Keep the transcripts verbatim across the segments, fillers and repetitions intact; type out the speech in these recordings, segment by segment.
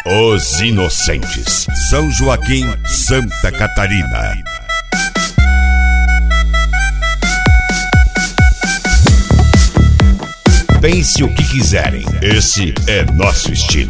Os Inocentes, São Joaquim, Santa Catarina. Pense o que quiserem, esse é nosso estilo.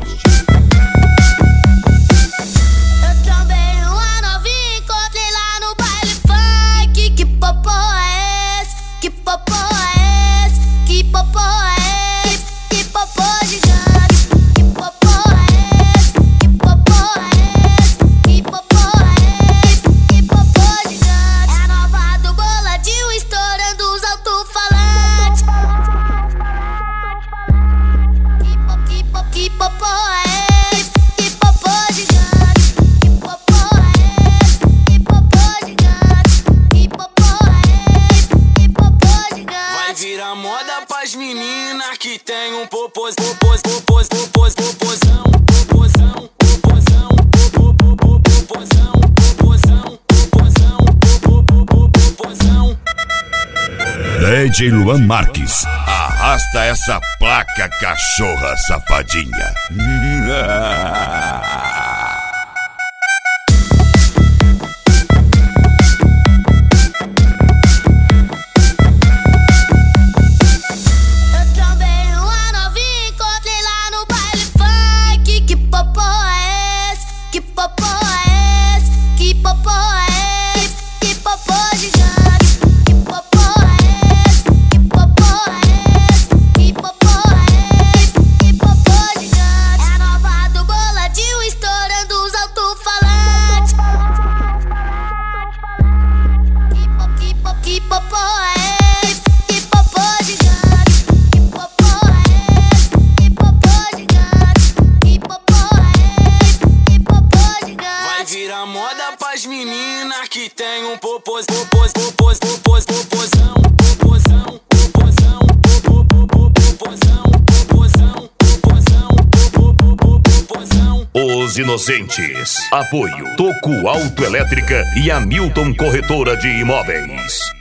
Eu também uma novinha encontrei lá no baile funk. Que popô é esse? Que popô é esse? Que popô é esse? Que popô gigante? Que popô é esse? Que popô é esse? Que popô é esse? Que popô gigante? É a nova do boladinho estourando os alto-falantes. Que popô, que popô é esse? Que popô gigante? Que popô é esse? Que popô gigante? Que popô é esse? Que popô gigante? Vai virar moda pras meninas que tem um popôs, popôs, popôs, popôs, popôzão, popôzão, popôzão, popôzão, popôzão, popôzão, popôzão. D J Luan Marques, arrasta essa placa, cachorra safadinha. Eu também uma novinha encontrei lá no baile funk. Que popô é esse? Que popô é esse? Que popô é esse? Que popô gigante? Que popô é esse? Que popô é esse? Que popô é esse? Que popô gigante? É a nova do boladinho estourando os alto-falantes. Que po- que po- que popô é esse? Que popô gigante? Que popô é esse? Que popô gigante? Que popô é esse? Que popô Vai gigante? virar moda pras meninas que tem um popôs, popôs, popôs, popôs, popôzão, popôzão, popôzão, popôzão, popôzão, popôzão, popôzão. Os Inocentes, apoio Toco Autoelétrica e Hamilton Corretora de Imóveis.